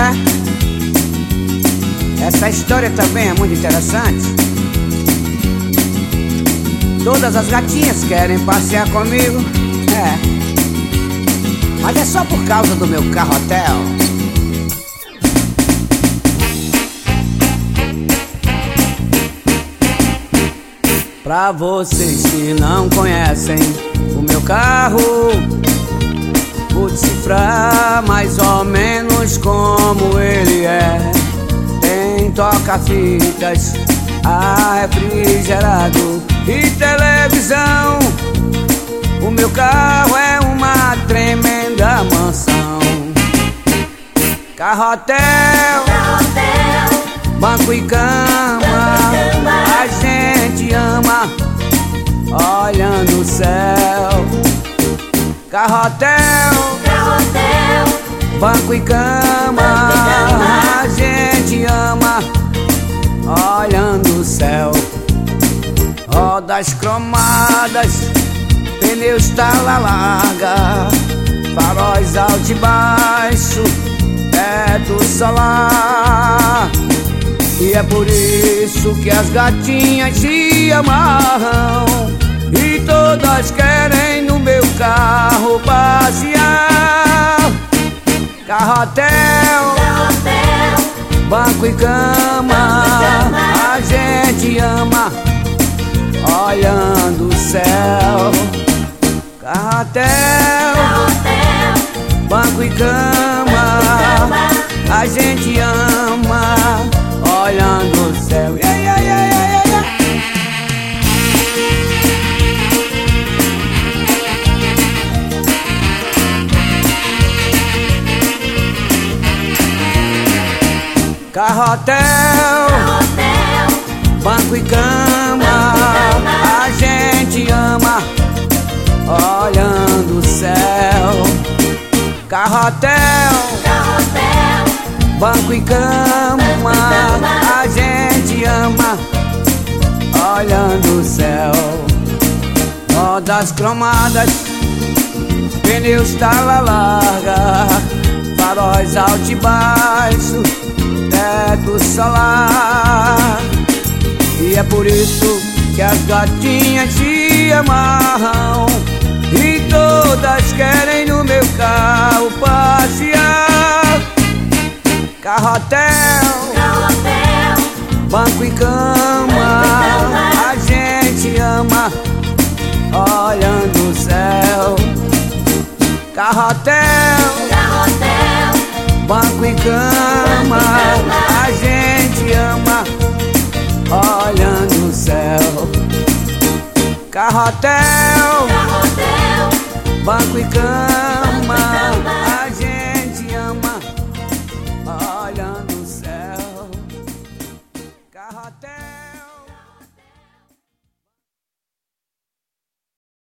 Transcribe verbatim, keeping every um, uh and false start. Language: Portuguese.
é? Essa história também é muito interessante. Todas as gatinhas querem passear comigo, é, mas é só por causa do meu carro-hotel. Pra vocês que não conhecem o meu carro, vou decifrar mais ou menos como ele é. Tem toca-fitas, ar refrigerado e televisão. O meu carro é uma tremenda mansão. Carro-hotel, banco e cama, a gente ama olhando o céu. Carro-hotel, banco e cama, a gente ama olhando o céu. Rodas cromadas, pneus tala larga, faróis alto e baixo, teto solar. E é por isso que as gatinhas se amarram e todas querem no meu carro passear. Carro-hotel, banco e cama, a gente ama olhando o céu. Carro-hotel, banco e cama, a gente ama olhando o céu. Yeah, yeah, yeah, yeah, yeah. Carro-hotel, banco e cama, a gente ama olhando o céu. Carro-hotel, banco e cama, a gente ama olhando o céu. Rodas cromadas, pneus tala larga, faróis alto e baixo, teto solar. E é por isso que as gatinhas se amarram e todas querem no meu carro passear. Carro-hotel, banco e cama, a gente ama olhando o céu. Carro-hotel, banco e cama, a gente ama olhando o céu. Carro-hotel, banco e cama.